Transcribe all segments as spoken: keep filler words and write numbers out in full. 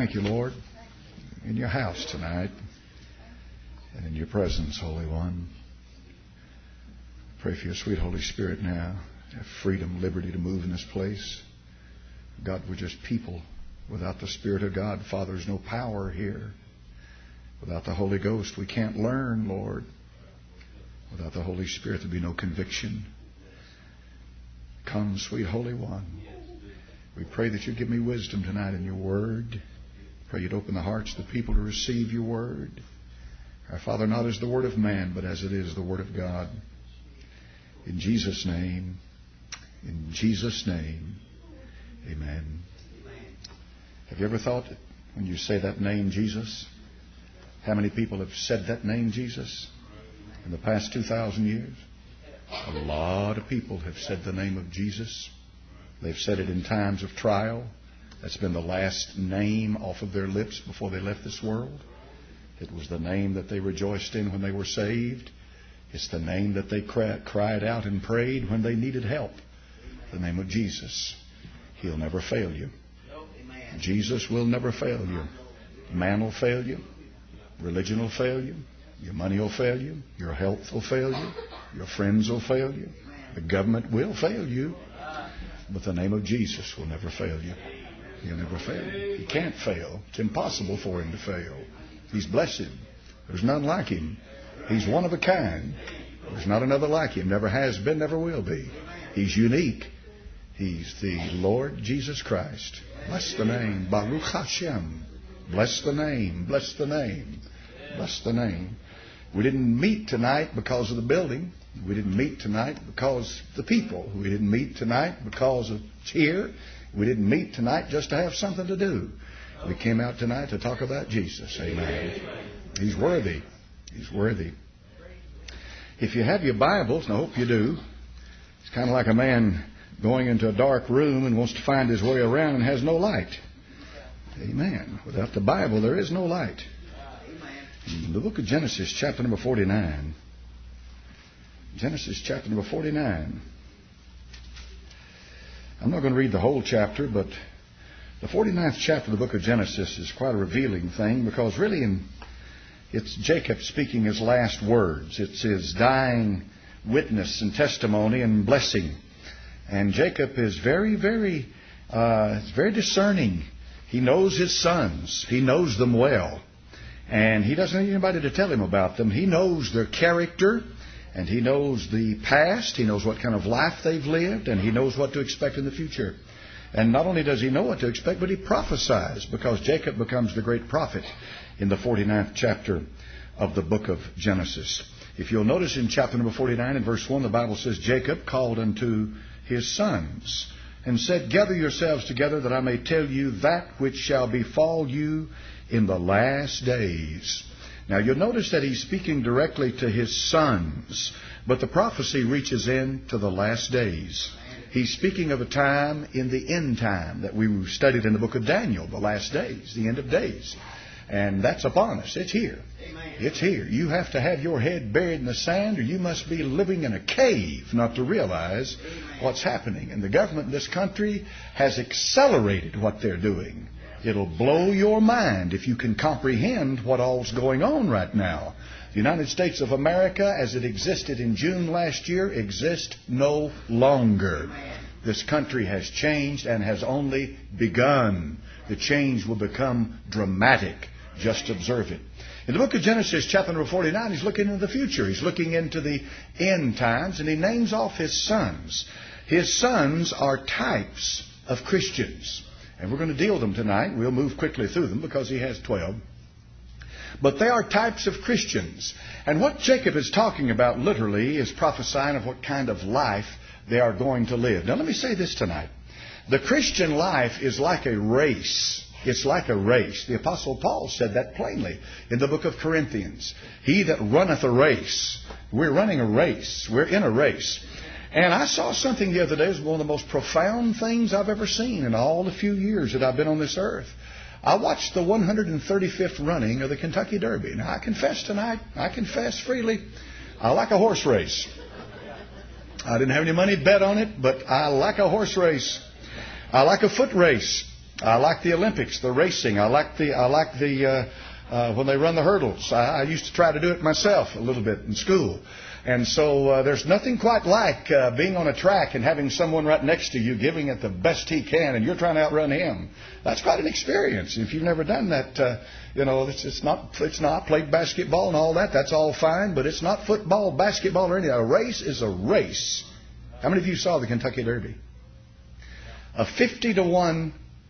thank you, Lord, in your house tonight and in your presence, Holy One. Pray for your sweet Holy Spirit now. Have freedom, liberty to move in this place. God, we're just people. Without the Spirit of God, Father, there's no power here. Without the Holy Ghost, we can't learn, Lord. Without the Holy Spirit, there'll be no conviction. Come, sweet Holy One. We pray that you give me wisdom tonight in your word. Pray you'd open the hearts of the people to receive your word. Our Father, not as the word of man, but as it is the word of God. In Jesus' name, in Jesus' name, amen. Have you ever thought that when you say that name, Jesus, how many people have said that name, Jesus, in the past two thousand years? A lot of people have said the name of Jesus. They've said it in times of trial. That's been the last name off of their lips before they left this world. It was the name that they rejoiced in when they were saved. It's the name that they cried out and prayed when they needed help. The name of Jesus. He'll never fail you. Jesus will never fail you. Man will fail you. Religion will fail you. Your money will fail you. Your health will fail you. Your friends will fail you. The government will fail you. But the name of Jesus will never fail you. He'll never fail you. He can't fail. It's impossible for him to fail. He's blessed. There's none like him. He's one of a kind. There's not another like him. Never has been, never will be. He's unique. He's the Lord Jesus Christ. Bless the name. Baruch Hashem. Bless the name. Bless the name. Bless the name. We didn't meet tonight because of the building. We didn't meet tonight because of the people. We didn't meet tonight because of cheer. We didn't meet tonight just to have something to do. We came out tonight to talk about Jesus. Amen. He's worthy. He's worthy. If you have your Bibles, and I hope you do, it's kind of like a man going into a dark room and wants to find his way around and has no light. Amen. Without the Bible, there is no light. In the book of Genesis, chapter number forty-nine. Genesis, chapter number forty-nine. I'm not going to read the whole chapter, but the forty-ninth chapter of the book of Genesis is quite a revealing thing, because really in, it's Jacob speaking his last words. It's his dying witness and testimony and blessing. And Jacob is very, very, uh, very discerning. He knows his sons. He knows them well. And he doesn't need anybody to tell him about them. He knows their character, and he knows the past. He knows what kind of life they've lived, and he knows what to expect in the future. And not only does he know what to expect, but he prophesies, because Jacob becomes the great prophet in the forty-ninth chapter of the book of Genesis. If you'll notice in chapter number forty-nine and verse one, the Bible says, Jacob called unto his sons and said, Gather yourselves together, that I may tell you that which shall befall you in the last days. Now you'll notice that he's speaking directly to his sons, but the prophecy reaches in to the last days. He's speaking of a time in the end time that we studied in the book of Daniel, the last days, the end of days. And that's upon us. It's here. It's here. You have to have your head buried in the sand, or you must be living in a cave not to realize what's happening. And the government in this country has accelerated what they're doing. It'll blow your mind if you can comprehend what all's going on right now. The United States of America, as it existed in June last year, exists no longer. This country has changed and has only begun. The change will become dramatic. Just observe it. In the book of Genesis, chapter number forty-nine, he's looking into the future. He's looking into the end times, and he names off his sons. His sons are types of Christians. And we're going to deal with them tonight. We'll move quickly through them because he has twelve. But they are types of Christians. And what Jacob is talking about literally is prophesying of what kind of life they are going to live. Now let me say this tonight. The Christian life is like a race. It's like a race. The Apostle Paul said that plainly in the book of Corinthians. He that runneth a race. We're running a race. We're in a race. And I saw something the other day. It was one of the most profound things I've ever seen in all the few years that I've been on this earth. I watched the one hundred thirty-fifth running of the Kentucky Derby. Now, I confess tonight, I confess freely, I like a horse race. I didn't have any money to bet on it, but I like a horse race. I like a foot race. I like the Olympics, the racing. I like the I like the uh, uh, when they run the hurdles. I, I used to try to do it myself a little bit in school. And so uh, there's nothing quite like uh, being on a track and having someone right next to you giving it the best he can, and you're trying to outrun him. That's quite an experience. If you've never done that, uh, you know, it's, it's not. It's not played basketball and all that. That's all fine, but it's not football, basketball, or anything. A race is a race. How many of you saw the Kentucky Derby? A fifty to one,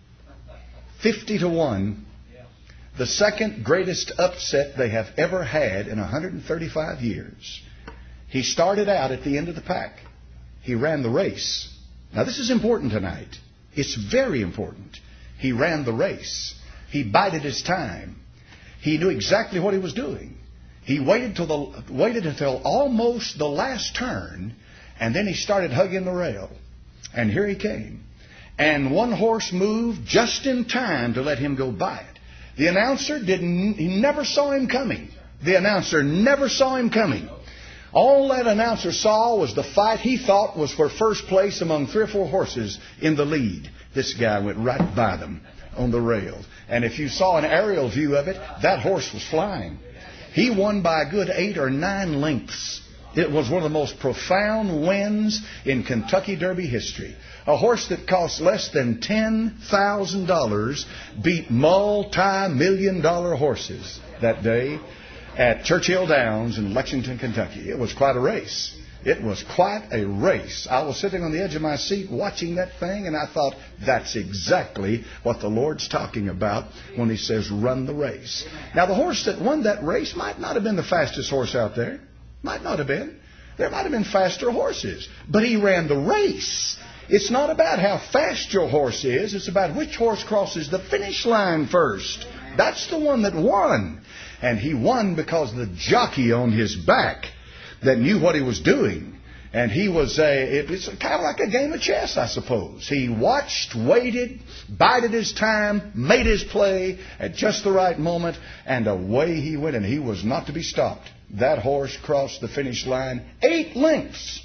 fifty to one, the second greatest upset they have ever had in one hundred thirty-five years. He started out at the end of the pack. He ran the race. Now this is important tonight. It's very important. He ran the race. He bided his time. He knew exactly what he was doing. He waited till the waited until almost the last turn, and then he started hugging the rail. And here he came. And one horse moved just in time to let him go by it. The announcer didn't. He never saw him coming. The announcer never saw him coming. All that announcer saw was the fight he thought was for first place among three or four horses in the lead. This guy went right by them on the rail. And if you saw an aerial view of it, that horse was flying. He won by a good eight or nine lengths. It was one of the most profound wins in Kentucky Derby history. A horse that cost less than ten thousand dollars beat multi-million dollar horses that day at Churchill Downs in Lexington, Kentucky. It was quite a race. It was quite a race. I was sitting on the edge of my seat watching that thing, and I thought, that's exactly what the Lord's talking about when He says, run the race. Now, the horse that won that race might not have been the fastest horse out there. Might not have been. There might have been faster horses. But he ran the race. It's not about how fast your horse is. It's about which horse crosses the finish line first. That's the one that won. And he won because of the jockey on his back that knew what he was doing. And he was a, it was kind of like a game of chess, I suppose. He watched, waited, bided his time, made his play at just the right moment, and away he went, and he was not to be stopped. That horse crossed the finish line eight lengths.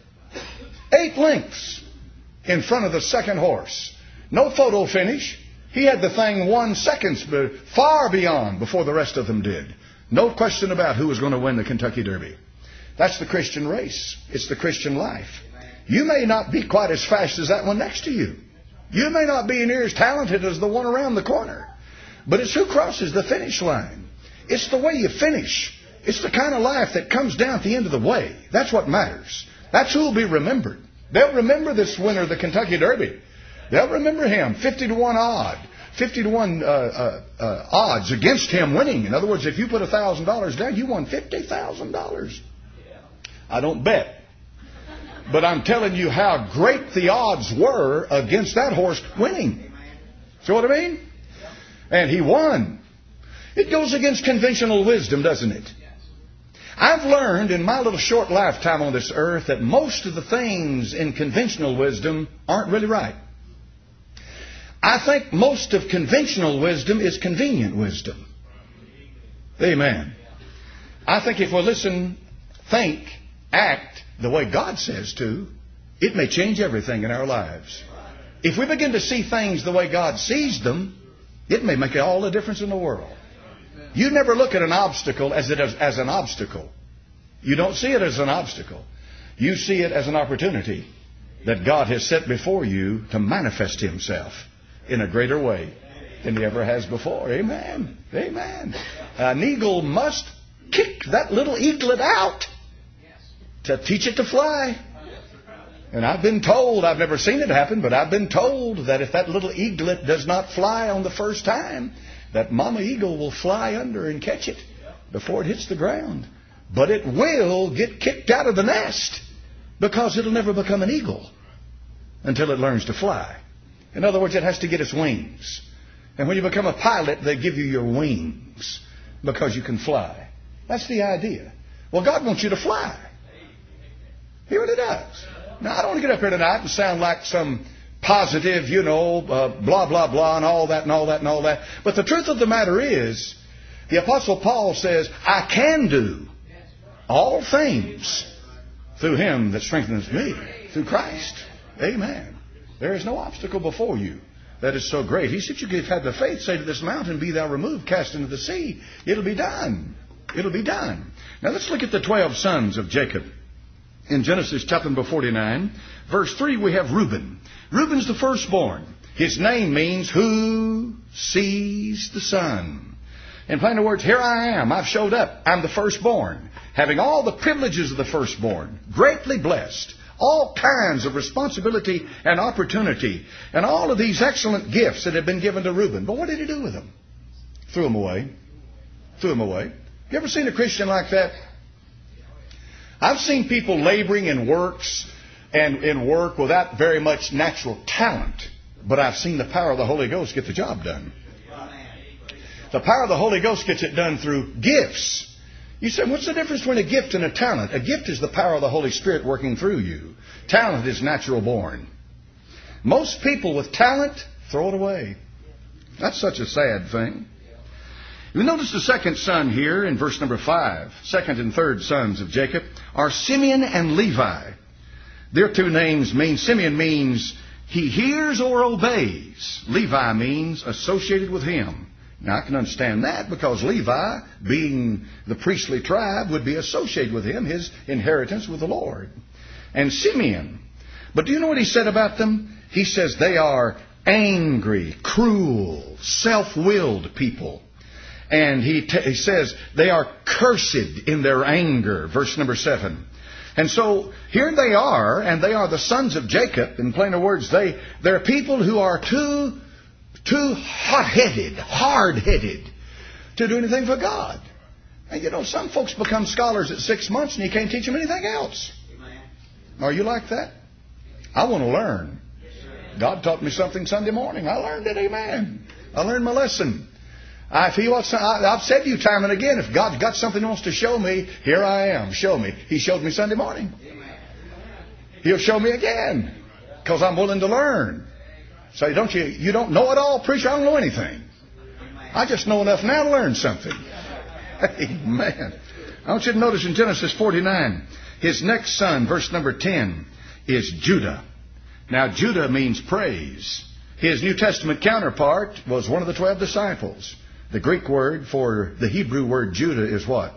Eight lengths in front of the second horse. No photo finish. He had the thing one seconds far beyond before the rest of them did. No question about who was going to win the Kentucky Derby. That's the Christian race. It's the Christian life. You may not be quite as fast as that one next to you. You may not be near as talented as the one around the corner. But it's who crosses the finish line. It's the way you finish. It's the kind of life that comes down at the end of the way. That's what matters. That's who will be remembered. They'll remember this winner of the Kentucky Derby. They'll remember him. fifty to one odd. fifty to one uh, uh, uh, odds against him winning. In other words, if you put one thousand dollars down, you won fifty thousand dollars. I don't bet. But I'm telling you how great the odds were against that horse winning. See what I mean? And he won. It goes against conventional wisdom, doesn't it? I've learned in my little short lifetime on this earth that most of the things in conventional wisdom aren't really right. I think most of conventional wisdom is convenient wisdom. Amen. I think if we listen, think, act the way God says to, it may change everything in our lives. If we begin to see things the way God sees them, it may make all the difference in the world. You never look at an obstacle as it is, as an obstacle. You don't see it as an obstacle. You see it as an opportunity that God has set before you to manifest Himself in a greater way than He ever has before. Amen. Amen. An eagle must kick that little eaglet out to teach it to fly. And I've been told, I've never seen it happen, but I've been told that if that little eaglet does not fly on the first time, that mama eagle will fly under and catch it before it hits the ground. But it will get kicked out of the nest because it'll never become an eagle until it learns to fly. In other words, it has to get its wings. And when you become a pilot, they give you your wings because you can fly. That's the idea. Well, God wants you to fly. He really does. Now, I don't want to get up here tonight and sound like some positive, you know, uh, blah, blah, blah, and all that and all that and all that. But the truth of the matter is, the Apostle Paul says, I can do all things through Him that strengthens me, through Christ. Amen. There is no obstacle before you that is so great. He said, you could have the faith, say to this mountain, be thou removed, cast into the sea. It'll be done. It'll be done. Now let's look at the twelve sons of Jacob. In Genesis chapter number forty-nine, verse three, we have Reuben. Reuben's the firstborn. His name means who sees the sun. In plain words, here I am. I've showed up. I'm the firstborn, having all the privileges of the firstborn, greatly blessed, all kinds of responsibility and opportunity, and all of these excellent gifts that have been given to Reuben. But what did he do with them? Threw them away. Threw them away. You ever seen a Christian like that? I've seen people laboring in works and in work without very much natural talent, but I've seen the power of the Holy Ghost get the job done. The power of the Holy Ghost gets it done through gifts. You say, what's the difference between a gift and a talent? A gift is the power of the Holy Spirit working through you. Talent is natural born. Most people with talent throw it away. That's such a sad thing. You notice the second son here in verse number five. Second and third sons of Jacob are Simeon and Levi. Their two names mean, Simeon means he hears or obeys. Levi means associated with him. Now, I can understand that because Levi, being the priestly tribe, would be associated with him, his inheritance with the Lord. And Simeon. But do you know what he said about them? He says they are angry, cruel, self-willed people. And he, t- he says they are cursed in their anger. Verse number seven. And so here they are, and they are the sons of Jacob. In plainer words, they, they're people who are too... Too hot-headed, hard-headed to do anything for God. And you know, some folks become scholars at six months and you can't teach them anything else. Amen. Are you like that? I want to learn. God taught me something Sunday morning. I learned it. Amen. I learned my lesson. I feel what I've said to you time and again. If God's got something He wants to show me, here I am. Show me. He showed me Sunday morning. He'll show me again because I'm willing to learn. Say, don't you, you don't know it all, preacher? I don't know anything. I just know enough now to learn something. Amen. I want you to notice in Genesis forty-nine, his next son, verse number ten, is Judah. Now, Judah means praise. His New Testament counterpart was one of the twelve disciples. The Greek word for the Hebrew word Judah is what?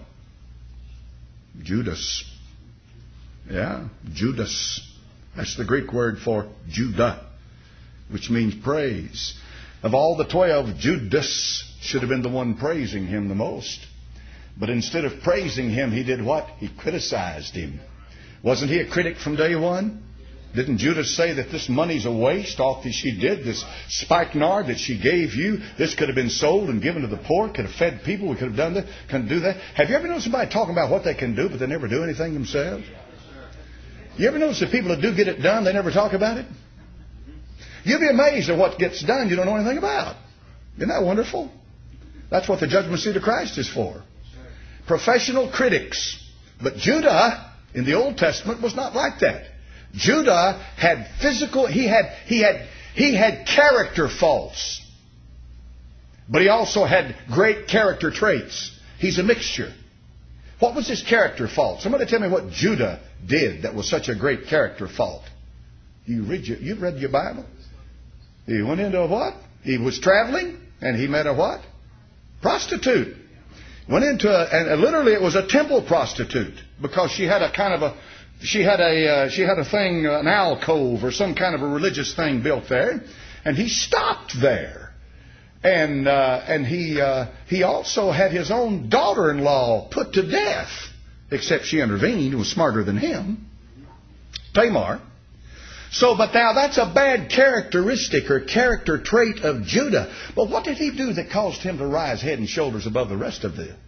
Judas. Yeah, Judas. That's the Greek word for Judah, which means praise. Of all the twelve, Judas should have been the one praising him the most. But instead of praising him, he did what? He criticized him. Wasn't he a critic from day one? Didn't Judas say that this money's a waste? All that she did, this spikenard that she gave you, this could have been sold and given to the poor, could have fed people, we could have done that, couldn't do that. Have you ever noticed somebody talking about what they can do, but they never do anything themselves? You ever notice that people that do get it done, they never talk about it? You'll be amazed at what gets done you don't know anything about. Isn't that wonderful? That's what the judgment seat of Christ is for. Professional critics. But Judah, in the Old Testament, was not like that. Judah had physical, he had, he had, he had character faults. But he also had great character traits. He's a mixture. What was his character fault? Somebody tell me what Judah did that was such a great character fault. You read your, you've read your Bible? He went into a what? He was traveling and he met a what? Prostitute. Went into a, and literally it was a temple prostitute because she had a kind of a, she had a, uh, she had a thing, an alcove or some kind of a religious thing built there, and he stopped there, and uh, and he uh, he also had his own daughter-in-law put to death, except she intervened and was smarter than him, Tamar. So, but now that's a bad characteristic or character trait of Judah. But what did he do that caused him to rise head and shoulders above the rest of them?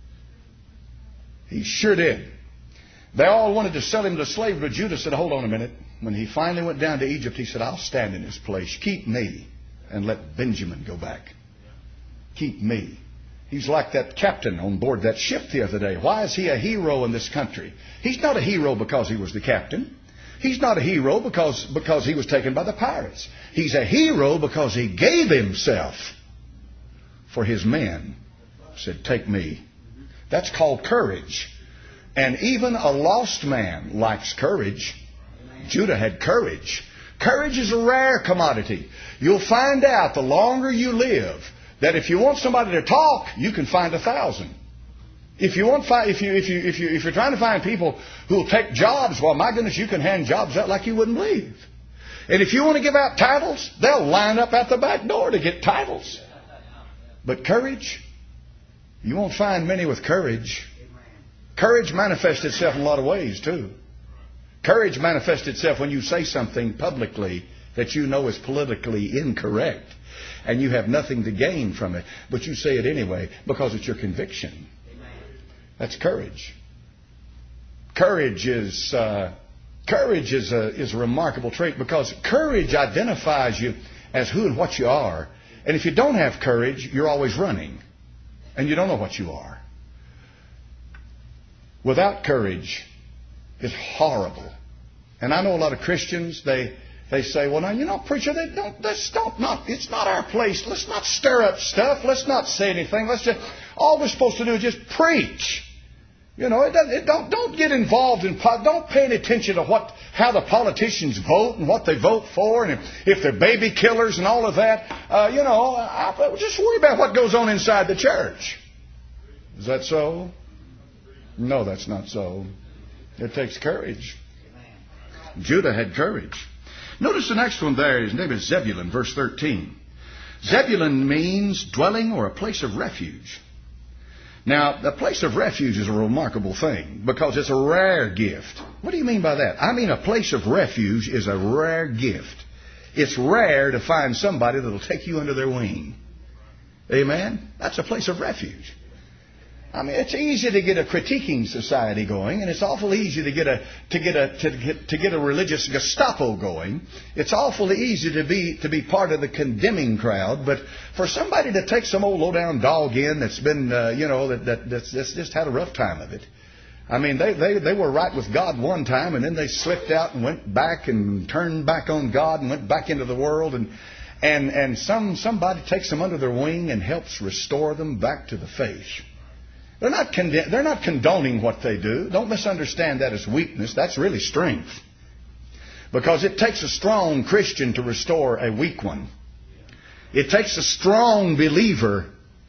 He sure did. They all wanted to sell him to slavery, but Judah said, hold on a minute. When he finally went down to Egypt, he said, I'll stand in his place. Keep me and let Benjamin go back. Keep me. He's like that captain on board that ship the other day. Why is he a hero in this country? He's not a hero because he was the captain. He's not a hero because, because he was taken by the pirates. He's a hero because he gave himself for his men. Said, take me. That's called courage. And even a lost man likes courage. Judah had courage. Courage is a rare commodity. You'll find out the longer you live that if you want somebody to talk, you can find a thousand. If you want, if you if you if you if you're trying to find people who will take jobs, well, my goodness, you can hand jobs out like you wouldn't believe. And if you want to give out titles, they'll line up at the back door to get titles. But courage, you won't find many with courage. Courage manifests itself in a lot of ways too. Courage manifests itself when you say something publicly that you know is politically incorrect, and you have nothing to gain from it, but you say it anyway because it's your conviction. That's courage. Courage is uh, courage is a is a remarkable trait, because courage identifies you as who and what you are. And if you don't have courage, you're always running, and you don't know what you are. Without courage, it's horrible. And I know a lot of Christians, they they say, well, now, you know, preacher, they don't, let's don't, not, it's not our place. Let's not stir up stuff. Let's not say anything. Let's just, all we're supposed to do is just preach. You know, it doesn't, it don't, don't get involved in, don't pay any attention to what, how the politicians vote and what they vote for, and if, if they're baby killers and all of that. Uh, you know, I, I, just worry about what goes on inside the church. Is that so? No, that's not so. It takes courage. Judah had courage. Notice the next one there. His name is Zebulun, verse thirteen. Zebulun means dwelling or a place of refuge. Now, the place of refuge is a remarkable thing because it's a rare gift. What do you mean by that? I mean, a place of refuge is a rare gift. It's rare to find somebody that will take you under their wing. Amen? That's a place of refuge. I mean, it's easy to get a critiquing society going, and it's awful easy to get a to get a to get to get a religious Gestapo going. It's awfully easy to be to be part of the condemning crowd, but for somebody to take some old low down dog in that's been uh, you know that, that that's, that's just had a rough time of it. I mean, they, they they were right with God one time, and then they slipped out and went back and turned back on God and went back into the world, and and and some somebody takes them under their wing and helps restore them back to the faith. They're not condemn- they're not condoning what they do. Don't misunderstand that as weakness. That's really strength. Because it takes a strong Christian to restore a weak one. It takes a strong believer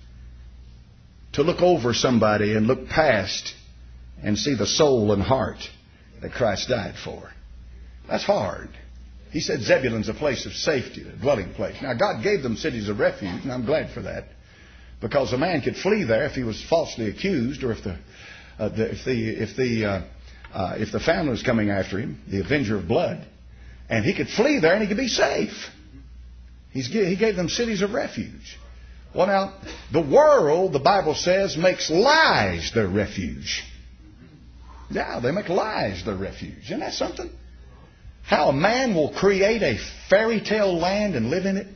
to look over somebody and look past and see the soul and heart that Christ died for. That's hard. He said Zebulun's a place of safety, a dwelling place. Now, God gave them cities of refuge, and I'm glad for that. Because a man could flee there if he was falsely accused, or if the, uh, the if the if the uh, uh, if the family was coming after him, the avenger of blood, and he could flee there and he could be safe. He's, he gave them cities of refuge. Well, now the world, the Bible says, makes lies their refuge. Yeah, they make lies their refuge. Isn't that something? How a man will create a fairy tale land and live in it.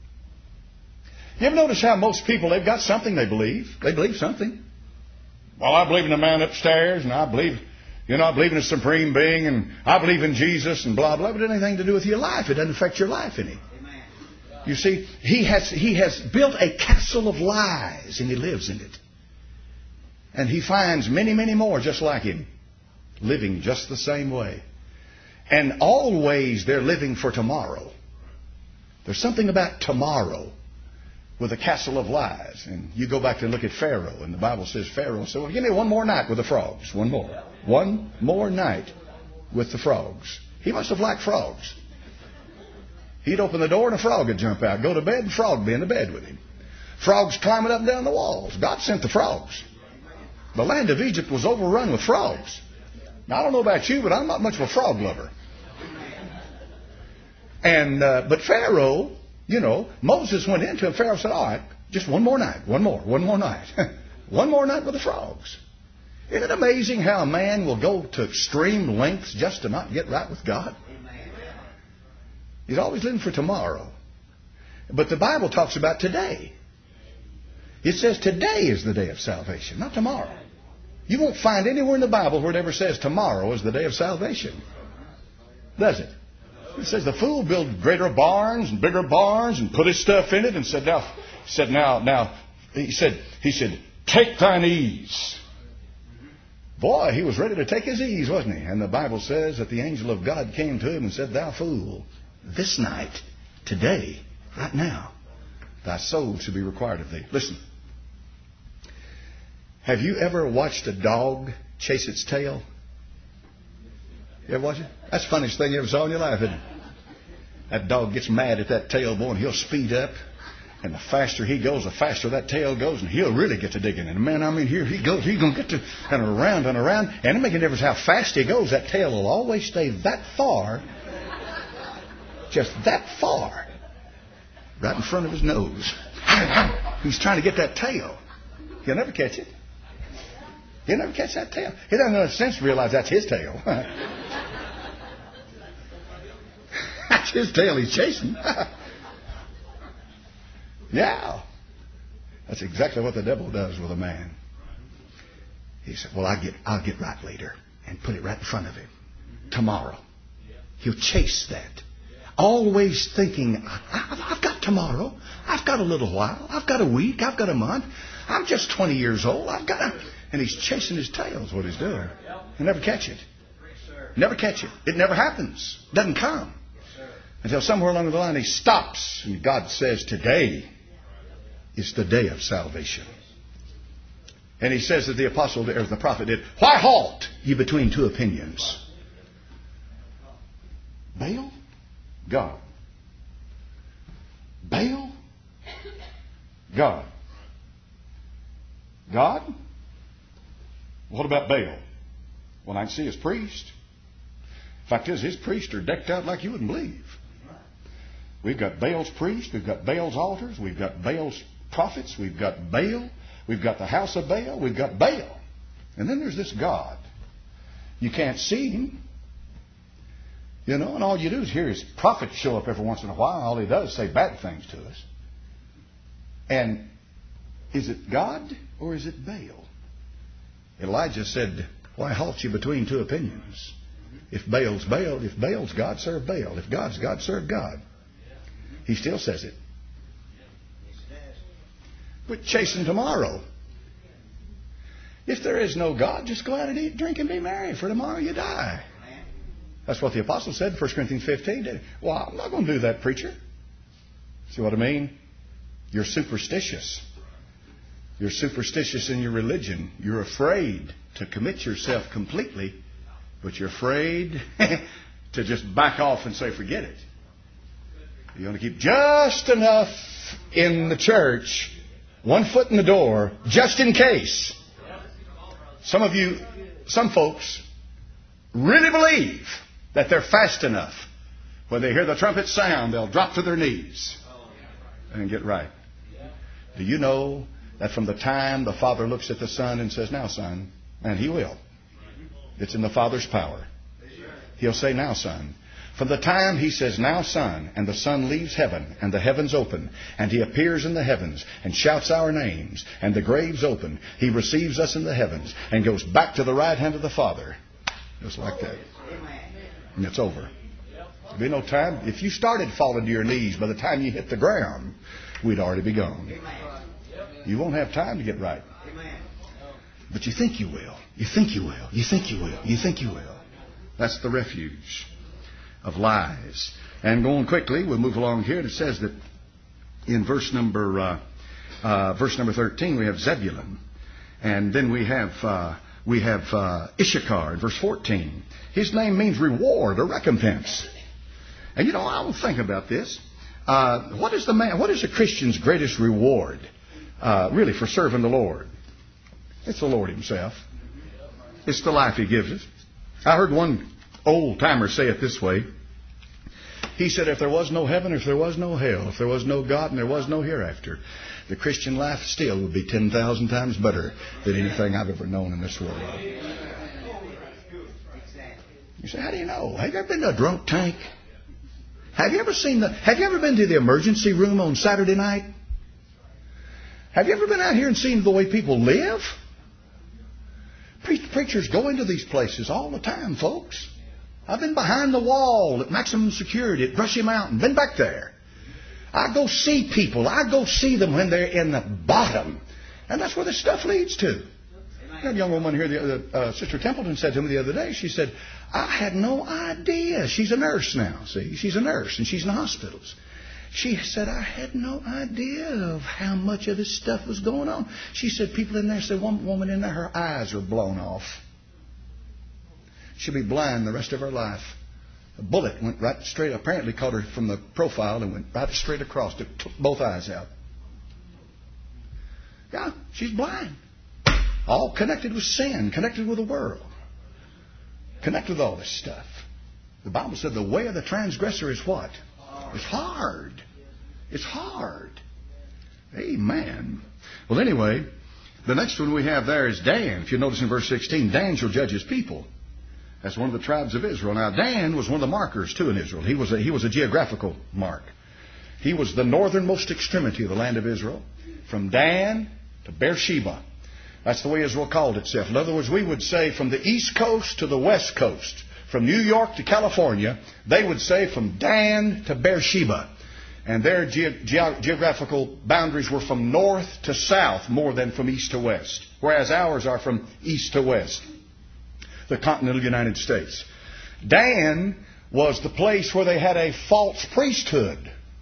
You ever notice how most people, they've got something they believe? They believe something. Well, I believe in the man upstairs, and I believe, you know, I believe in a supreme being, and I believe in Jesus, and blah, blah. But it doesn't have anything to do with your life. It doesn't affect your life any. You see, he has, he has built a castle of lies, and he lives in it. And he finds many, many more just like him, living just the same way. And always they're living for tomorrow. There's something about tomorrow with a castle of lies. And you go back and look at Pharaoh, and the Bible says Pharaoh said, well, give me one more night with the frogs. One more. One more night with the frogs. He must have liked frogs. He'd open the door and a frog would jump out. Go to bed, and frog would be in the bed with him. Frogs climbing up and down the walls. God sent the frogs. The land of Egypt was overrun with frogs. Now, I don't know about you, but I'm not much of a frog lover. And uh, but Pharaoh, you know, Moses went into him. Pharaoh said, all right, just one more night, one more, one more night. One more night with the frogs. Isn't it amazing how a man will go to extreme lengths just to not get right with God? He's always living for tomorrow. But the Bible talks about today. It says today is the day of salvation, not tomorrow. You won't find anywhere in the Bible where it ever says tomorrow is the day of salvation. Does it? It says the fool built greater barns and bigger barns and put his stuff in it and said, now, he said, now, now, he said, he said, take thine ease. Boy, he was ready to take his ease, wasn't he? And the Bible says that the angel of God came to him and said, thou fool, this night, today, right now, thy soul should be required of thee. Listen. Have you ever watched a dog chase its tail? You ever watch it? That's the funniest thing you ever saw in your life, isn't it? That dog gets mad at that tail, boy, and he'll speed up. And the faster he goes, the faster that tail goes, and he'll really get to digging. And man, I mean, here he goes. He's going to get to and around and around. And it makes a difference how fast he goes. That tail will always stay that far, just that far, right in front of his nose. He's trying to get that tail. He'll never catch it. He'll never catch that tail. He doesn't have sense to realize that's his tail. That's his tail he's chasing. Yeah. That's exactly what the devil does with a man. He said, well, I'll get, I'll get right later, and put it right in front of him. Tomorrow. He'll chase that. Always thinking, I've got tomorrow. I've got a little while. I've got a week. I've got a month. I'm just twenty years old. I've got a... And he's chasing his tail is what he's doing. He'll never catch it. Never catch it. It never happens. Doesn't come. Until somewhere along the line he stops. And God says, today is the day of salvation. And he says that the apostle, or the prophet did, why halt ye between two opinions? Baal? God. Baal? God. God? What about Baal? Well, I can see his priest. Fact is, his priests are decked out like you wouldn't believe. We've got Baal's priests. We've got Baal's altars. We've got Baal's prophets. We've got Baal. We've got the house of Baal. We've got Baal. And then there's this God. You can't see him. You know, and all you do is hear his prophets show up every once in a while. All he does is say bad things to us. And is it God or is it Baal? Elijah said, why halt you between two opinions? If Baal's Baal, if Baal's God, serve Baal. If God's God, serve God. He still says it. Quit chasing tomorrow. If there is no God, just go out and eat, drink, and be merry, for tomorrow you die. That's what the apostle said in First Corinthians fifteen. Well, I'm not going to do that, preacher. See what I mean? You're superstitious. You're superstitious in your religion. You're afraid to commit yourself completely, but you're afraid to just back off and say, forget it. You want to keep just enough in the church, one foot in the door, just in case. Some of you, some folks, really believe that they're fast enough. When they hear the trumpet sound, they'll drop to their knees and get right. Do you know that from the time the Father looks at the Son and says, now, Son, and He will. It's in the Father's power. He'll say, now, Son. From the time He says, now, Son, and the Son leaves heaven, and the heavens open, and He appears in the heavens, and shouts our names, and the graves open, He receives us in the heavens, and goes back to the right hand of the Father. Just like that. And it's over. There'll be no time. If you started falling to your knees, by the time you hit the ground, we'd already be gone. You won't have time to get right. But you think you will. You think you will. You think you will. You think you will. That's the refuge of lies. And going quickly, we'll move along here. It says that in verse number uh, uh, verse number thirteen, we have Zebulun, and then we have uh, we have uh, Issachar in verse fourteen. His name means reward or recompense. And you know, I will think about this. Uh, what is the man? What is a Christian's greatest reward? Uh, really, for serving the Lord. It's the Lord Himself. It's the life He gives us. I heard one old timer say it this way. He said, if there was no heaven, if there was no hell, if there was no God and there was no hereafter, the Christian life still would be ten thousand times better than anything I've ever known in this world. You say, how do you know? Have you ever been to a drunk tank? Have you ever seen the, have you ever been to the emergency room on Saturday night? Have you ever been out here and seen the way people live? Pre- preachers go into these places all the time, folks. I've been behind the wall at maximum security at Brushy Mountain. Been back there. I go see people. I go see them when they're in the bottom. And that's where this stuff leads to. That young woman here, the, uh, Sister Templeton said to me the other day, she said, I had no idea. She's a nurse now, see. She's a nurse, and she's in hospitals. She said, I had no idea of how much of this stuff was going on. She said, people in there, said one woman in there, her eyes are blown off. She'll be blind the rest of her life. A bullet went right straight, apparently caught her from the profile and went right straight across. It took both eyes out. Yeah, she's blind. All connected with sin, connected with the world, connected with all this stuff. The Bible said the way of the transgressor is what? It's hard. It's hard. Amen. Well, anyway, the next one we have there is Dan. If you notice in verse sixteen, Dan shall judge his people. That's one of the tribes of Israel. Now, Dan was one of the markers, too, in Israel. He was a, he was a geographical mark. He was the northernmost extremity of the land of Israel, from Dan to Beersheba. That's the way Israel called itself. In other words, we would say from the east coast to the west coast, from New York to California, they would say from Dan to Beersheba. And their ge- ge- geographical boundaries were from north to south more than from east to west, whereas ours are from east to west, the continental United States. Dan was the place where they had a false priesthood.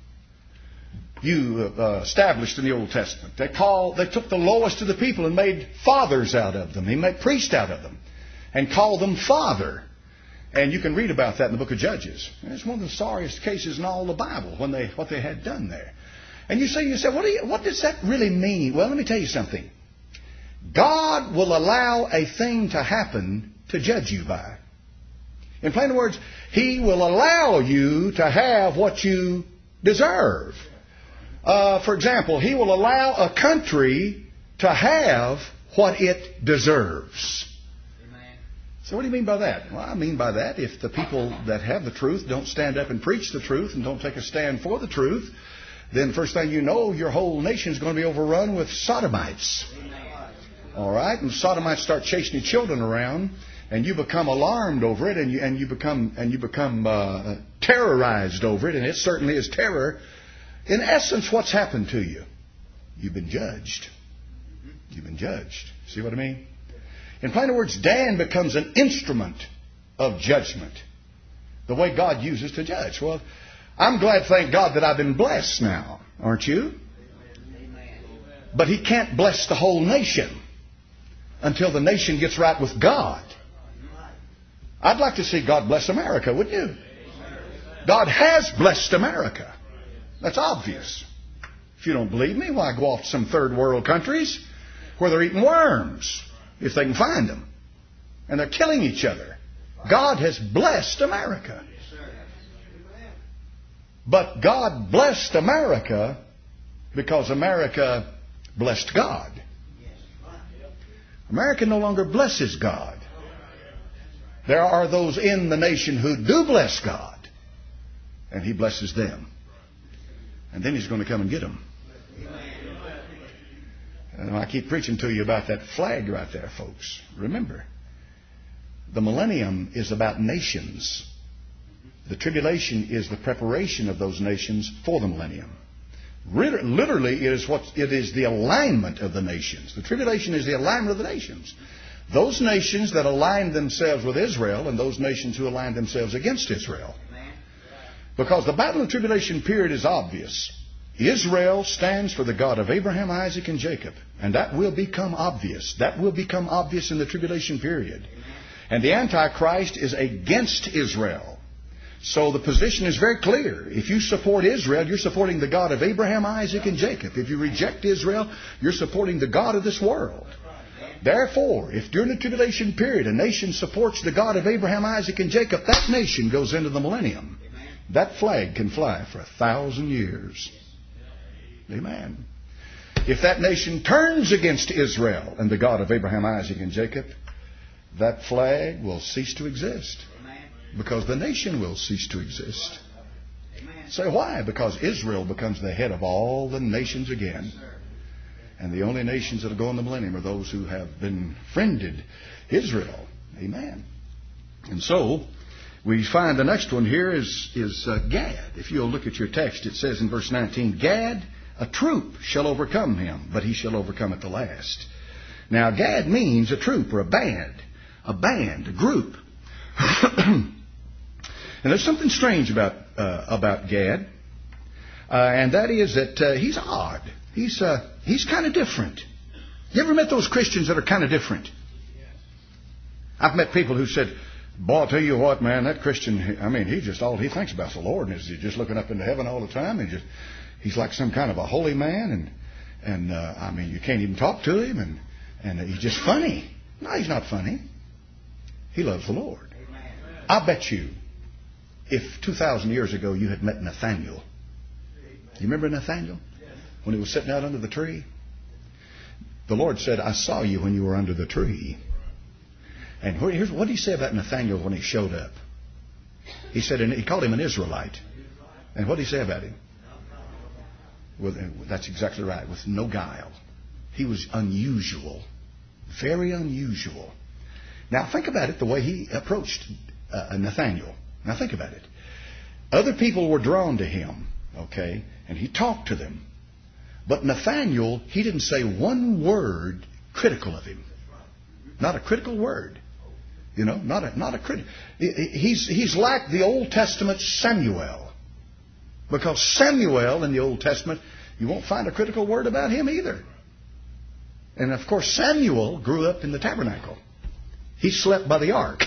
You uh, established in the Old Testament. They call, they took the lowest of the people and made fathers out of them. He made priests out of them and called them father. And you can read about that in the book of Judges. And it's one of the sorriest cases in all the Bible when they what they had done there. And you say, you say, what do you, what does that really mean? Well, let me tell you something. God will allow a thing to happen to judge you by. In plain words, He will allow you to have what you deserve. Uh, for example, He will allow a country to have what it deserves. Amen. So what do you mean by that? Well, I mean by that, if the people that have the truth don't stand up and preach the truth and don't take a stand for the truth, then first thing you know, your whole nation is going to be overrun with sodomites. Amen. All right? And sodomites start chasing your children around, and you become alarmed over it, and you, and you become, and you become uh, terrorized over it, and it certainly is terror. In essence, what's happened to you? You've been judged. You've been judged. See what I mean? In plain words, Dan becomes an instrument of judgment. The way God uses to judge. Well, I'm glad, thank God, that I've been blessed now. Aren't you? But He can't bless the whole nation until the nation gets right with God. I'd like to see God bless America, wouldn't you? God has blessed America. That's obvious. If you don't believe me, why go off to some third world countries where they're eating worms, if they can find them. And they're killing each other. God has blessed America. But God blessed America because America blessed God. America no longer blesses God. There are those in the nation who do bless God. And He blesses them. And then He's going to come and get them. And I keep preaching to you about that flag right there, folks. Remember, the millennium is about nations. The tribulation is the preparation of those nations for the millennium. Literally, it is what it is the alignment of the nations. The tribulation is the alignment of the nations. Those nations that aligned themselves with Israel and those nations who aligned themselves against Israel. Because the battle and tribulation period is obvious. Israel stands for the God of Abraham, Isaac, and Jacob. And that will become obvious. That will become obvious in the tribulation period. And the Antichrist is against Israel. So the position is very clear. If you support Israel, you're supporting the God of Abraham, Isaac, and Jacob. If you reject Israel, you're supporting the God of this world. Therefore, if during the tribulation period a nation supports the God of Abraham, Isaac, and Jacob, that nation goes into the millennium. That flag can fly for a thousand years. Amen. If that nation turns against Israel and the God of Abraham, Isaac, and Jacob, that flag will cease to exist. Because the nation will cease to exist. Say why? Because Israel becomes the head of all the nations again. And the only nations that will go in the millennium are those who have been friended Israel. Amen. And so, we find the next one here is, is uh, Gad. If you'll look at your text, it says in verse nineteen, Gad, a troop shall overcome him, but he shall overcome at the last. Now, Gad means a troop or a band. A band, a group. And there's something strange about uh, about Gad. Uh, and that is that uh, he's odd. He's uh, he's kind of different. You ever met those Christians that are kind of different? I've met people who said, boy, I'll tell you what, man, that Christian, I mean, he just, all he thinks about is the Lord, and is he's just looking up into heaven all the time, and just, he's like some kind of a holy man, and, and uh, I mean, you can't even talk to him, and, and he's just funny. No, he's not funny. He loves the Lord. I bet you, if two thousand years ago you had met Nathaniel, you remember Nathaniel? When he was sitting out under the tree? The Lord said, I saw you when you were under the tree. And here's what did he say about Nathaniel when he showed up? He said, and he called him an Israelite. And what did he say about him? Well, that's exactly right. With no guile. He was unusual. Very unusual. Now think about it, the way he approached uh, Nathaniel. Now think about it. Other people were drawn to him, okay, and he talked to them. But Nathaniel, he didn't say one word critical of him. Not a critical word. You know, not a, not a critic. He's, he's like the Old Testament Samuel. Because Samuel in the Old Testament, you won't find a critical word about him either. And of course, Samuel grew up in the tabernacle. He slept by the ark.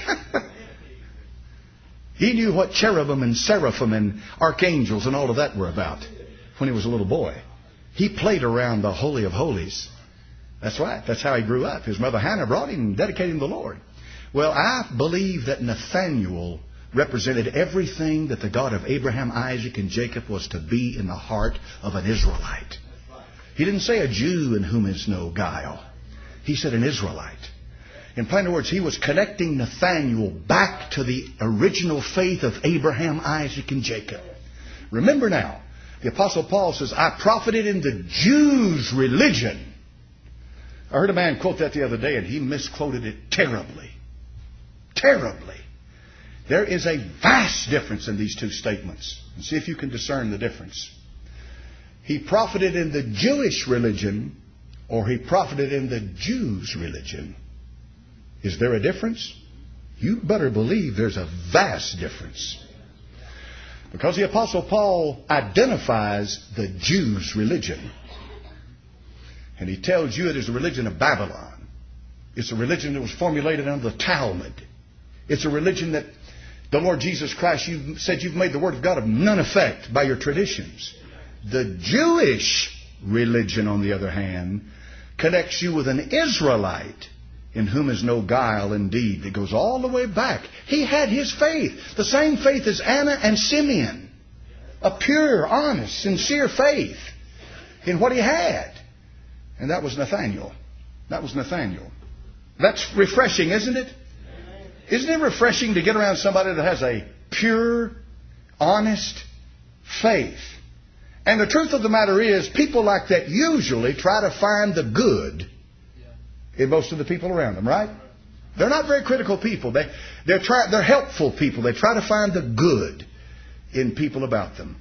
He knew what cherubim and seraphim and archangels and all of that were about when he was a little boy. He played around the Holy of Holies. That's right. That's how he grew up. His mother Hannah brought him and dedicated him to the Lord. Well, I believe that Nathaniel represented everything that the God of Abraham, Isaac, and Jacob was to be in the heart of an Israelite. He didn't say a Jew in whom is no guile. He said an Israelite. In plain words, he was connecting Nathaniel back to the original faith of Abraham, Isaac, and Jacob. Remember now, the Apostle Paul says, I profited in the Jews' religion. I heard a man quote that the other day, and he misquoted it terribly. Terribly. There is a vast difference in these two statements. And see if you can discern the difference. He profited in the Jewish religion, or he profited in the Jews' religion. Is there a difference? You better believe there's a vast difference. Because the Apostle Paul identifies the Jews' religion. And he tells you it is the religion of Babylon. It's a religion that was formulated under the Talmud. It's a religion that the Lord Jesus Christ, you said you've made the Word of God of none effect by your traditions. The Jewish religion, on the other hand, connects you with an Israelite in whom is no guile indeed. It goes all the way back. He had his faith, the same faith as Anna and Simeon. A pure, honest, sincere faith in what he had. And that was Nathaniel. That was Nathaniel. That's refreshing, isn't it? Isn't it refreshing to get around somebody that has a pure, honest faith? And the truth of the matter is, people like that usually try to find the good in most of the people around them, right? They're not very critical people. They, they're, try, they're helpful people. They try to find the good in people about them.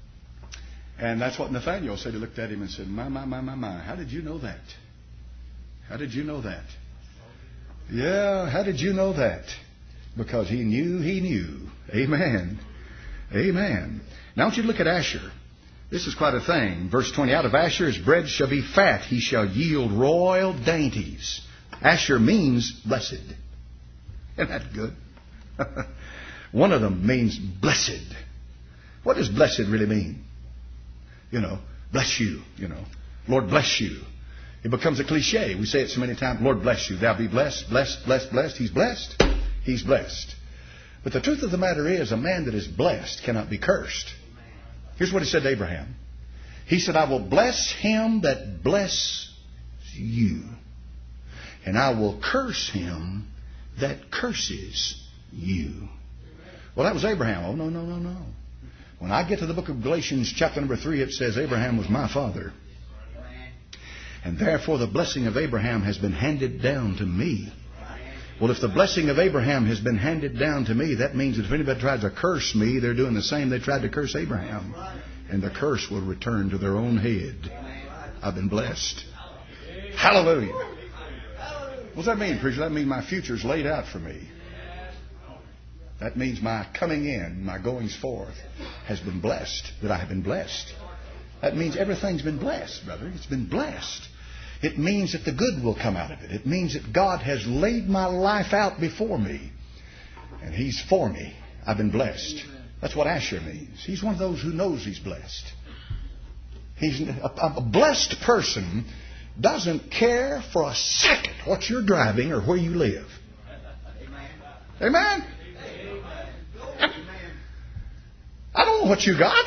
And that's what Nathaniel said. He looked at him and said, my, my, my, my, my, how did you know that? How did you know that? Yeah, how did you know that? Because he knew he knew. Amen. Amen. Now I want you to look at Asher. This is quite a thing. Verse twenty, out of Asher his bread shall be fat. He shall yield royal dainties. Asher means blessed. Isn't that good? One of them means blessed. What does blessed really mean? You know, bless you, you know. Lord bless you. It becomes a cliche. We say it so many times. Lord bless you. Thou be blessed, blessed, blessed, blessed. He's blessed. He's blessed. But the truth of the matter is, a man that is blessed cannot be cursed. Here's what he said to Abraham. He said, I will bless him that bless you. And I will curse him that curses you. Well, that was Abraham. Oh, no, no, no, no. When I get to the book of Galatians, chapter number three, it says, Abraham was my father. And therefore the blessing of Abraham has been handed down to me. Well, if the blessing of Abraham has been handed down to me, that means that if anybody tries to curse me, they're doing the same they tried to curse Abraham. And the curse will return to their own head. I've been blessed. Hallelujah. What does that mean, preacher? That means my future's laid out for me. That means my coming in, my goings forth has been blessed, that I have been blessed. That means everything's been blessed, brother. It's been blessed. It means that the good will come out of it. It means that God has laid my life out before me. And He's for me. I've been blessed. That's what Asher means. He's one of those who knows he's blessed. He's a, a blessed person doesn't care for a second what you're driving or where you live. Amen? I don't know what you got.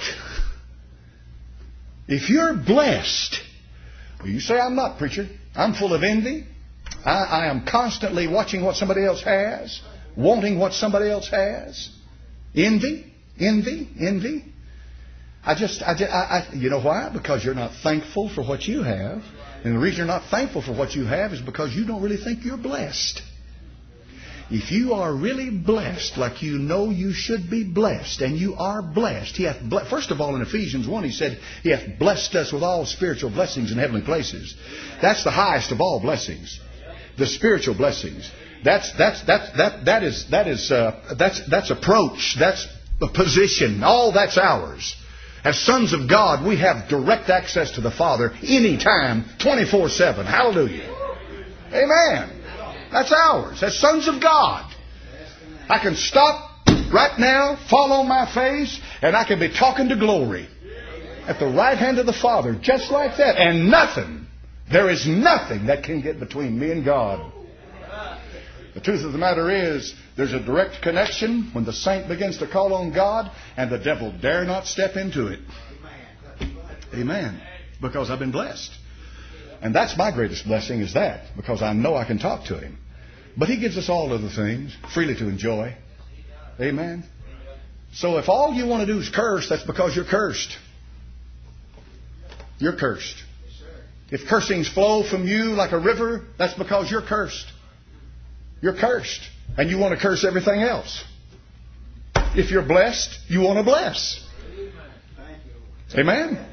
If you're blessed, you say, I'm not, preacher. I'm full of envy. I, I am constantly watching what somebody else has, wanting what somebody else has. Envy, envy, envy. I just, I, just, I, I, you know why? Because you're not thankful for what you have. And the reason you're not thankful for what you have is because you don't really think you're blessed. If you are really blessed like you know you should be blessed, and you are blessed, He hath ble- first of all in Ephesians one He said He hath blessed us with all spiritual blessings in heavenly places. That's the highest of all blessings, the spiritual blessings. That's that's that's that that is that is uh, that's that's approach. That's a position. All that's ours. As sons of God, we have direct access to the Father anytime, twenty-four seven. Hallelujah. Amen. That's ours. As sons of God. I can stop right now, fall on my face, and I can be talking to glory at the right hand of the Father, just like that. And nothing, there is nothing that can get between me and God. The truth of the matter is, there's a direct connection when the saint begins to call on God, and the devil dare not step into it. Amen. Because I've been blessed. And that's my greatest blessing, is that. Because I know I can talk to Him. But He gives us all other things freely to enjoy. Amen. So if all you want to do is curse, that's because you're cursed. You're cursed. If cursings flow from you like a river, that's because you're cursed. You're cursed. And you want to curse everything else. If you're blessed, you want to bless. Amen.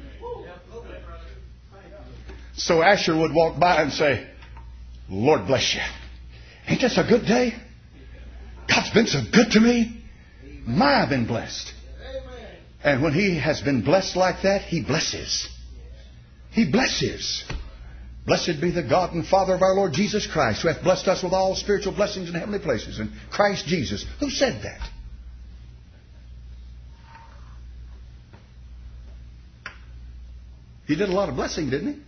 So Asher would walk by and say, Lord bless you. Ain't this a good day? God's been so good to me. My, I've been blessed. And when He has been blessed like that, He blesses. He blesses. Blessed be the God and Father of our Lord Jesus Christ, who hath blessed us with all spiritual blessings in heavenly places in Christ Jesus. Who said that? He did a lot of blessing, didn't He?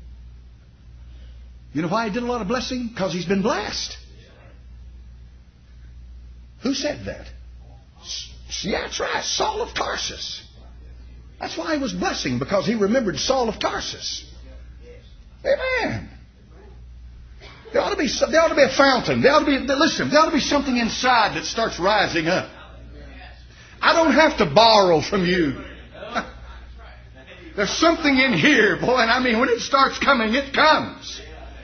You know why He did a lot of blessing? Because He's been blessed. Who said that? Yeah, that's right. Saul of Tarsus. That's why He was blessing, because He remembered Saul of Tarsus. Amen. There ought to be, there ought to be a fountain. There ought to be, listen, there ought to be something inside that starts rising up. I don't have to borrow from you. There's something in here, boy, and I mean, when it starts coming, it comes.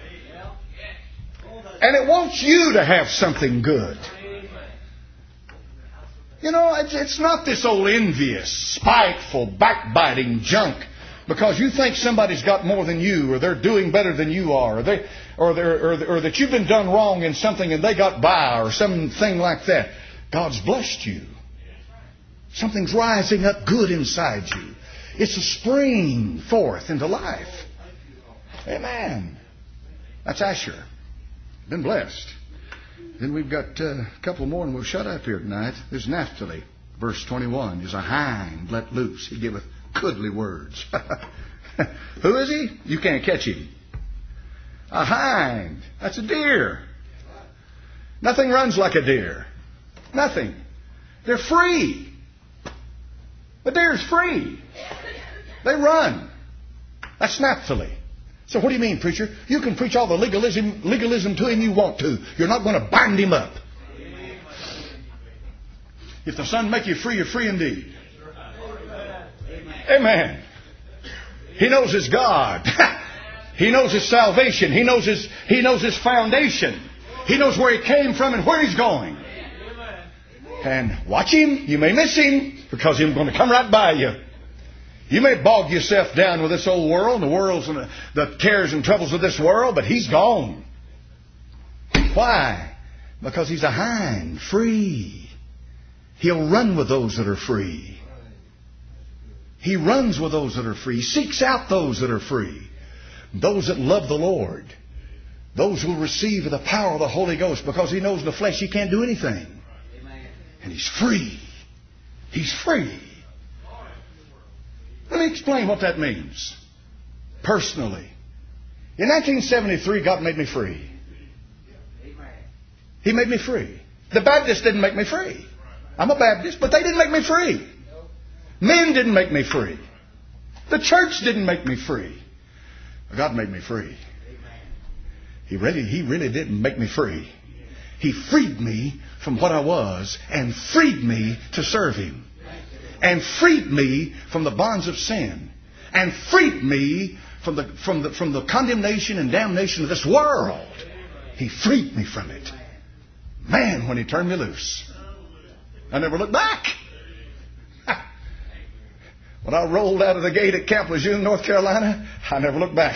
And it wants you to have something good. You know, it's not this old envious, spiteful, backbiting junk because you think somebody's got more than you, or they're doing better than you are, or they, or, or, or that you've been done wrong in something and they got by, or something like that. God's blessed you. Something's rising up good inside you. It's a spring forth into life. Amen. That's Asher. Been blessed. Then we've got uh, a couple more and we'll shut up here tonight. There's Naphtali. Verse twenty-one is a hind let loose. He giveth goodly words. Who is he? You can't catch him. A hind. That's a deer. Nothing runs like a deer. Nothing. They're free. The deer's free. They run. That's Naphtali. So what do you mean, preacher? You can preach all the legalism, legalism to him you want to. You're not going to bind him up. If the Son make you free, you're free indeed. Amen. He knows his God. He knows his salvation. He knows his, he knows his foundation. He knows where he came from and where he's going. And watch him. You may miss him because he's going to come right by you. You may bog yourself down with this old world, the world's and the cares and troubles of this world, but he's gone. Why? Because He's a hind, free. He'll run with those that are free. He runs with those that are free. He seeks out those that are free. Those that love the Lord. Those who will receive the power of the Holy Ghost, because He knows in the flesh He can't do anything. And He's free. He's free. Let me explain what that means. Personally. In nineteen seventy-three, God made me free. He made me free. The Baptists didn't make me free. I'm a Baptist, but they didn't make me free. Men didn't make me free. The church didn't make me free. God made me free. He really, He really didn't make me free. He freed me from what I was and freed me to serve Him. And freed me from the bonds of sin. And freed me from the, from the, from the condemnation and damnation of this world. He freed me from it. Man, when He turned me loose, I never looked back. When I rolled out of the gate at Camp Lejeune, North Carolina, I never looked back.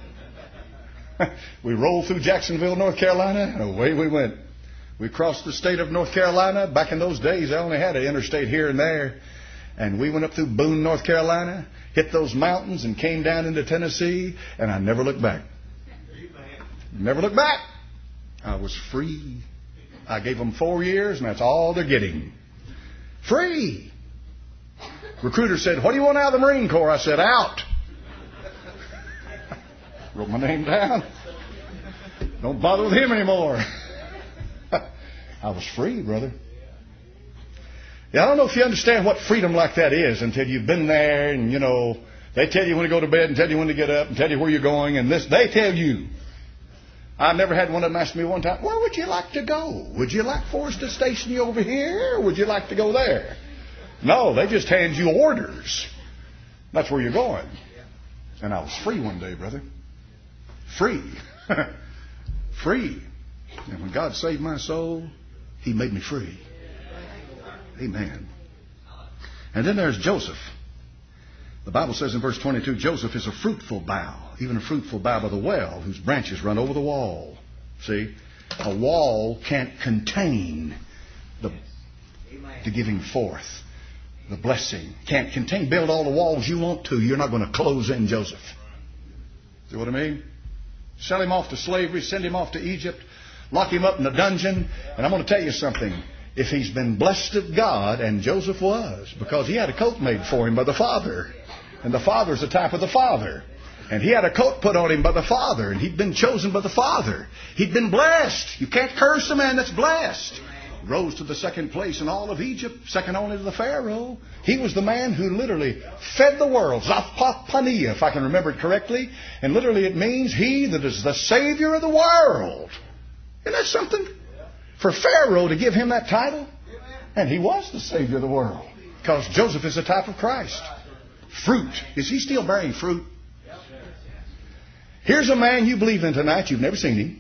We rolled through Jacksonville, North Carolina, and away we went. We crossed the state of North Carolina. Back in those days, I only had an interstate here and there. And we went up through Boone, North Carolina, hit those mountains, and came down into Tennessee, and I never looked back. Never looked back. I was free. I gave them four years, and that's all they're getting. Free. Recruiter said, "What do you want out of the Marine Corps?" I said, "Out." Wrote my name down. Don't bother with him anymore. I was free, brother. Yeah, I don't know if you understand what freedom like that is until you've been there, and, you know, they tell you when to go to bed and tell you when to get up and tell you where you're going, and this, they tell you. I never had one of them ask me one time, "Where would you like to go? Would you like for us to station you over here, or would you like to go there?" No, they just hand you orders. That's where you're going. And I was free one day, brother. Free. Free. And when God saved my soul, He made me free. Amen. And then there's Joseph. The Bible says in verse twenty-two, Joseph is a fruitful bough, even a fruitful bough by the well, whose branches run over the wall. See, a wall can't contain the, the giving forth. The blessing can't contain. Build all the walls you want to. You're not going to close in Joseph. See what I mean? Sell him off to slavery. Send him off to Egypt. Lock him up in a dungeon. And I'm going to tell you something. If he's been blessed of God, and Joseph was, because he had a coat made for him by the Father. And the Father's a type of the Father. And he had a coat put on him by the Father. And he'd been chosen by the Father. He'd been blessed. You can't curse a man that's blessed. Rose to the second place in all of Egypt, second only to the Pharaoh. He was the man who literally fed the world. Zaphapania, if I can remember it correctly. And literally it means he that is the Savior of the world. Isn't that something? For Pharaoh to give him that title. And he was the Savior of the world. Because Joseph is a type of Christ. Fruit. Is he still bearing fruit? Here's a man you believe in tonight. You've never seen him.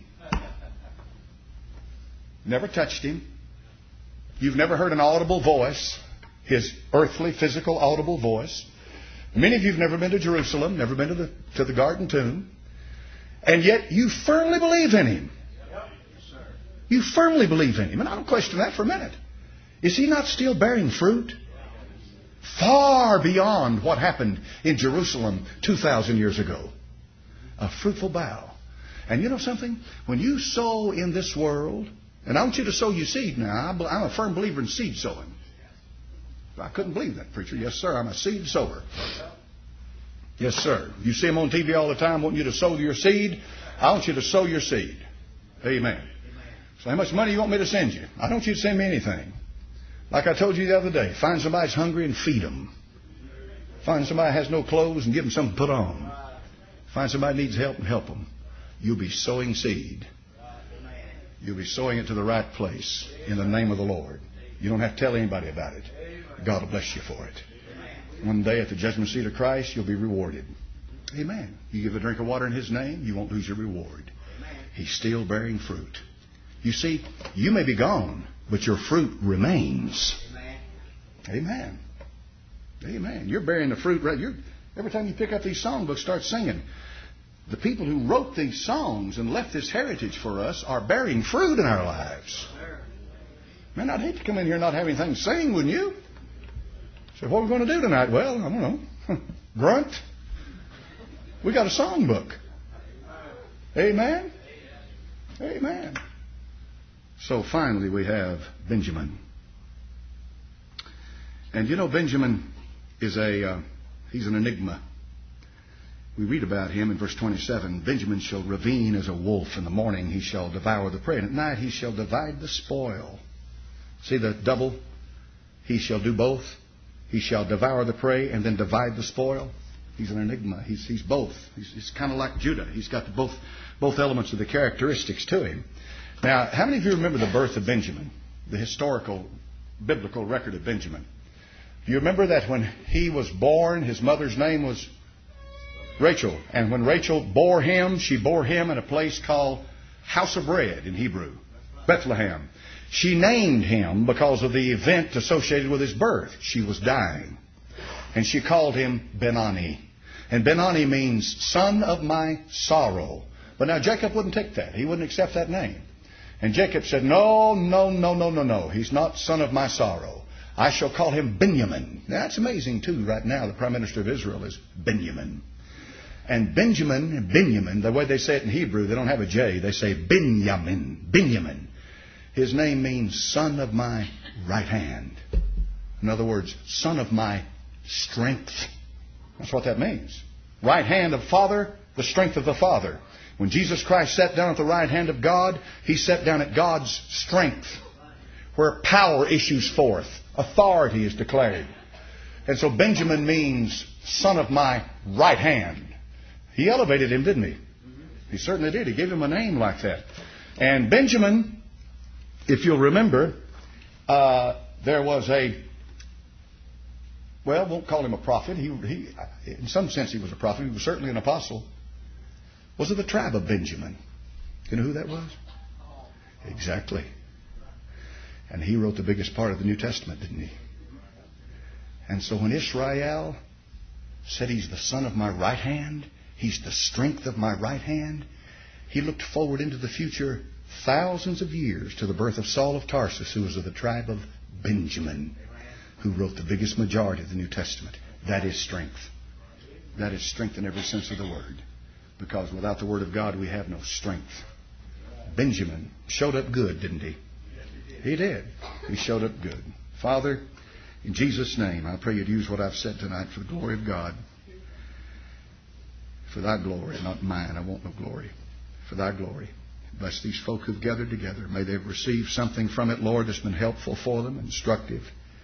Never touched him. You've never heard an audible voice, his earthly, physical, audible voice. Many of you have never been to Jerusalem, never been to the, to the Garden Tomb. And yet you firmly believe in Him. You firmly believe in Him. And I don't question that for a minute. Is He not still bearing fruit? Far beyond what happened in Jerusalem two thousand years ago. A fruitful bough. And you know something? When you sow in this world... And I want you to sow your seed now. I'm a firm believer in seed sowing. I couldn't believe that, preacher. Yes, sir. I'm a seed sower. Yes, sir. You see them on T V all the time wanting you to sow your seed. I want you to sow your seed. Amen. So how much money you want me to send you? I don't want you to send me anything. Like I told you the other day, find somebody who's hungry and feed them. Find somebody who has no clothes and give them something to put on. Find somebody who needs help and help them. You'll be sowing seed. You'll be sowing it to the right place in the name of the Lord. You don't have to tell anybody about it. God will bless you for it. One day at the judgment seat of Christ, you'll be rewarded. Amen. You give a drink of water in His name, you won't lose your reward. He's still bearing fruit. You see, you may be gone, but your fruit remains. Amen. Amen. You're bearing the fruit right. You're, every time you pick up these songbooks, start singing. the people who wrote these songs and left this heritage for us are bearing fruit in our lives. Man, I'd hate to come in here and not have anything to sing, wouldn't you? So what are we going to do tonight? Well, I don't know. Grunt. We got a songbook. Amen? Amen. So finally we have Benjamin. And you know, Benjamin is a, uh, he's an enigma. We read about him in verse twenty-seven. Benjamin shall ravine as a wolf. In the morning he shall devour the prey, and at night he shall divide the spoil. See the double? He shall do both. He shall devour the prey and then divide the spoil. He's an enigma. He's, he's both. He's, he's kind of like Judah. He's got the both, both elements of the characteristics to him. Now, how many of you remember the birth of Benjamin? The historical, biblical record of Benjamin. Do you remember that when he was born, his mother's name was Rachel? And when Rachel bore him, she bore him in a place called House of Bread in Hebrew, Bethlehem. She named him because of the event associated with his birth. She was dying. And she called him Benoni. And Benoni means son of my sorrow. But now Jacob wouldn't take that. He wouldn't accept that name. And Jacob said, no, no, no, no, no, no. He's not son of my sorrow. I shall call him Benjamin. Now, that's amazing, too. Right now, the Prime Minister of Israel is Benjamin. And Benjamin, Benjamin, the way they say it in Hebrew, they don't have a J. They say Benjamin, Benjamin. His name means son of my right hand. In other words, son of my strength. That's what that means. Right hand of Father, the strength of the Father. When Jesus Christ sat down at the right hand of God, He sat down at God's strength, where power issues forth. Authority is declared. And so Benjamin means son of my right hand. He elevated him, didn't he? He certainly did. He gave him a name like that. And Benjamin, if you'll remember, uh, there was a, well, won't call him a prophet. He, he, in some sense he was a prophet. He was certainly an apostle. Was of the tribe of Benjamin. You know who that was? Exactly. And he wrote the biggest part of the New Testament, didn't he? And so when Israel said he's the son of my right hand, he's the strength of my right hand, he looked forward into the future thousands of years to the birth of Saul of Tarsus, who was of the tribe of Benjamin, who wrote the biggest majority of the New Testament. That is strength. That is strength in every sense of the word. Because without the Word of God, we have no strength. Benjamin showed up good, didn't he? He did. He showed up good. Father, in Jesus' name, I pray you'd use what I've said tonight for the glory of God. For thy glory, not mine. I want no glory. For thy glory. Bless these folk who've gathered together. May they've received something from it, Lord, that's been helpful for them, instructive.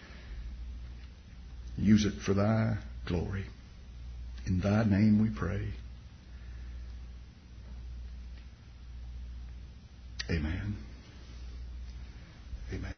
Use it for thy glory. In thy name we pray. Amen.